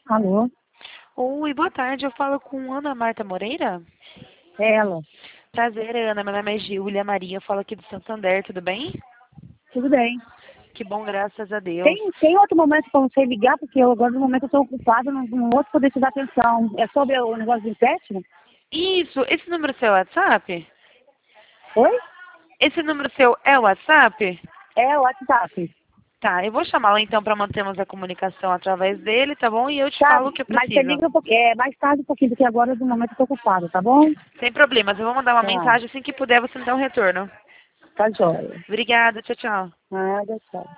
Alô? Oi, boa tarde. Eu falo com Ana Marta Moreira. É ela. Prazer, Ana. Meu nome é Gília Maria. Eu falo aqui do Santander, tudo bem? Tudo bem. Que bom, graças a Deus. Tem outro momento para você ligar, porque eu agora no momento eu estou ocupada, não vou poder te dar atenção. É sobre o negócio do empréstimo? Isso, esse número seu é WhatsApp? Oi? Esse número seu é WhatsApp? É o WhatsApp. Tá, eu vou chamá-la então para mantermos a comunicação através dele, tá bom? E eu te Tá, falo o que eu mas você preciso. liga mais tarde um pouquinho, porque agora no momento eu estou ocupada, tá bom? Sem problemas, eu vou mandar uma Tá, mensagem assim que puder você me dá um retorno. tá jóia. Obrigada, tchau, tchau. Nada, tchau.